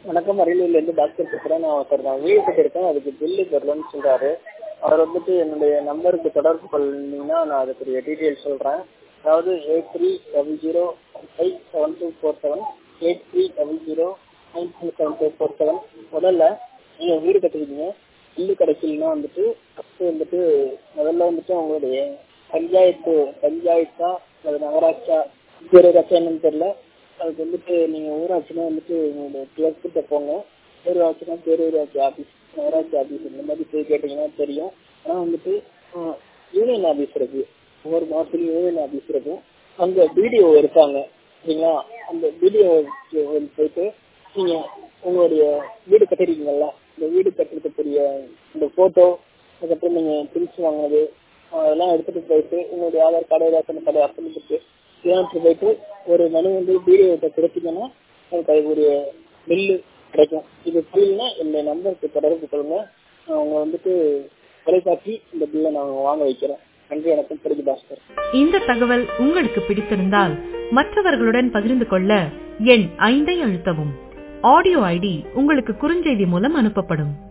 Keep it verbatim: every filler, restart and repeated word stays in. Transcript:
வணக்கம். அரியலூர்ல இருந்து டாக்டர் பேசுறேன். நான் ஒருத்தர் நான் வீடு கட்டியிருக்கேன், அதுக்கு பில்லு தரலன்னு சொல்றாரு. அவர் வந்துட்டு என்னுடைய நம்பருக்கு தொடர்பு கொள்ளீங்கன்னா நான் அதுக்குரிய டீட்டெயில்ஸ் சொல்றேன். அதாவது eight three double zero five seven two four seven eight three double zero nine two seven two four seven. முதல்ல நீங்க வீடு கட்டிருக்கீங்க, பில்லு கிடைக்கலன்னா வந்துட்டு ஃபர்ஸ்ட் வந்துட்டு முதல்ல வந்துட்டு உங்களுடைய பஞ்சாயத்து பஞ்சாயத்தா அது நகராட்சா பேரூராட்சா என்னன்னு தெரியல, அதுக்கு வந்துட்டு நீங்க ஊராட்சினா வந்துட்டு உங்களுடைய கிளர்க்கிட்ட போங்க. பேரூராட்சினா பேரூராட்சி ஆபீஸ், நகராட்சி ஆபீஸ் இந்த மாதிரி போய் கேட்டீங்கன்னா தெரியும். ஆனா வந்துட்டு யூனியன் ஆபீஸ் இருக்கு, ஒவ்வொரு மாசத்துலயும் யூனியன் ஆபீஸ் இருக்கும். அங்க பிடிஓ இருப்பாங்க சரிங்களா. அந்த பிடிஓ போயிட்டு நீங்க உங்களுடைய வீடு கட்டிருக்கீங்கல்ல, இந்த வீடு கட்டுறதுக்குரிய இந்த போட்டோ, அதுக்கப்புறம் நீங்க திங்ஸ் வாங்கினது அதெல்லாம் எடுத்துட்டு போயிட்டு உங்களுடைய ஆதார் கார்டு ரேஷன் கார்டு அர்ப்பணிச்சுட்டு எடுத்துட்டு போயிட்டு ஒரு மனு வந்து பிடிஓ கொடுத்தீங்கன்னா அதுக்கு அதுக்குரிய பில்லு கிடைக்கும். இது புரியலன்னா என்னுடைய நம்பருக்கு தொடர்பு கொள்ளுங்க. அவங்க வந்துட்டு தொலைக்காட்சி இந்த பில்லை நான் வாங்க வைக்கிறேன். நன்றி, வணக்கம். தெரிஞ்சு பாஸ்கர். இந்த தகவல் உங்களுக்கு பிடித்திருந்தால் மற்றவர்களுடன் பகிர்ந்து கொள்ள எண் ஐந்தை அழுத்தவும். ஆடியோ ஐடி உங்களுக்கு குறுஞ்செய்தி மூலம் அனுப்பப்படும்.